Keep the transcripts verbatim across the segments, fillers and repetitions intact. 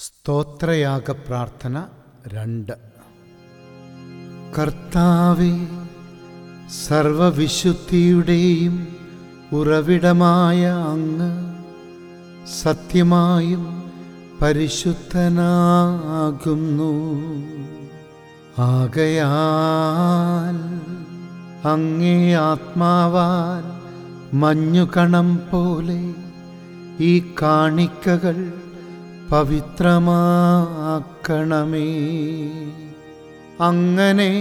സ്തോത്രയാഗ പ്രാർത്ഥന രണ്ട്. കർത്താവേ, സർവവിശുദ്ധിയുടെയും ഉറവിടമായ അങ്ങ് സത്യമായും പരിശുദ്ധനാകുന്നു. ആകയാൽ അങ്ങേ ആത്മാവാൽ മഞ്ഞുകണം പോലെ ഈ കാണിക്കകൾ പവിത്രമാക്കണമേ. അങ്ങനെ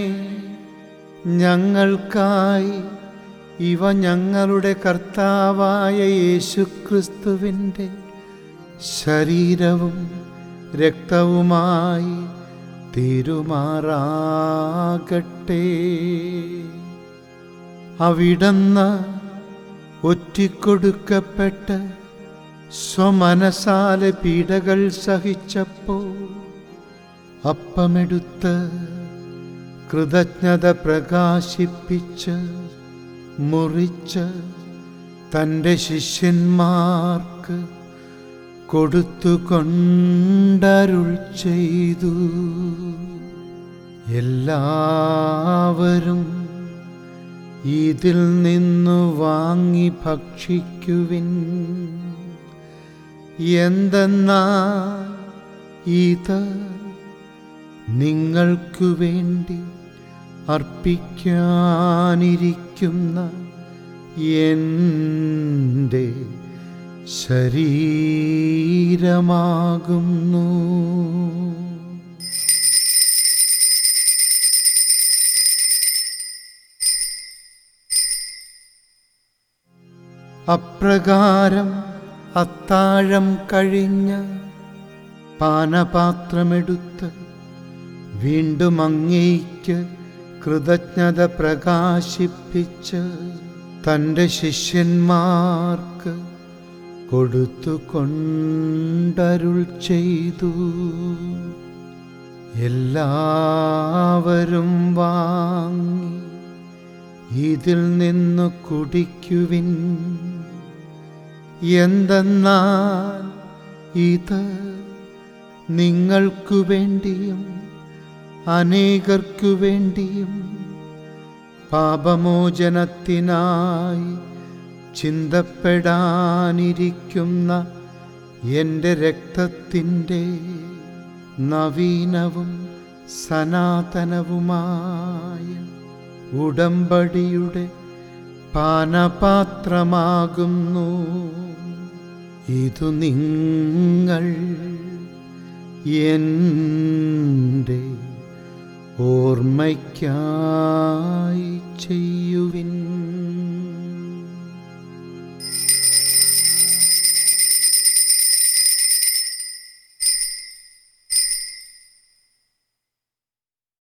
ഞങ്ങൾക്കായി ഇവ ഞങ്ങളുടെ കർത്താവായ യേശുക്രിസ്തുവിൻ്റെ ശരീരവും രക്തവുമായി തീരുമാറാകട്ടെ. അവിടുന്ന് ഒറ്റിക്കൊടുക്കപ്പെട്ട് സ്വമനസാലെ പീഡകൾ സഹിച്ചപ്പോൾ അപ്പമെടുത്ത് കൃതജ്ഞത പ്രകാശിപ്പിച്ച് മുറിച്ച് തൻ്റെ ശിഷ്യന്മാർക്ക് കൊടുത്തുകൊണ്ടരുൾ ചെയ്തു. എല്ലാവരും ഇതിൽ നിന്നു വാങ്ങി ഭക്ഷിക്കുവിൻ. എന്തെന്നാൽ ഇത് നിങ്ങൾക്കു വേണ്ടി അർപ്പിക്കാനിരിക്കുന്ന എൻ്റെ ശരീരമാകുന്നു. അപ്രകാരം അത്താഴം കഴിഞ്ഞ് പാനപാത്രമെടുത്ത് വീണ്ടും അങ്ങേയ്ക്ക് കൃതജ്ഞത പ്രകാശിപ്പിച്ച് തൻ്റെ ശിഷ്യന്മാർക്ക് കൊടുത്തുകൊണ്ടരുൾ ചെയ്തു. എല്ലാവരും വാങ്ങി ഇതിൽ നിന്ന് കുടിക്കുവിൻ. എന്തെന്നാൽ ഇത് നിങ്ങൾക്കു വേണ്ടിയും അനേകർക്കു വേണ്ടിയും പാപമോചനത്തിനായി ചിന്തപ്പെടാനിരിക്കുന്ന എൻ്റെ രക്തത്തിൻ്റെ നവീനവും സനാതനവുമായ ഉടമ്പടിയുടെ പാനപാത്രമാകുന്നു. ഇതു നിങ്ങൾ എൻ്റെ ഓർമ്മയ്ക്കായി ചെയ്യും.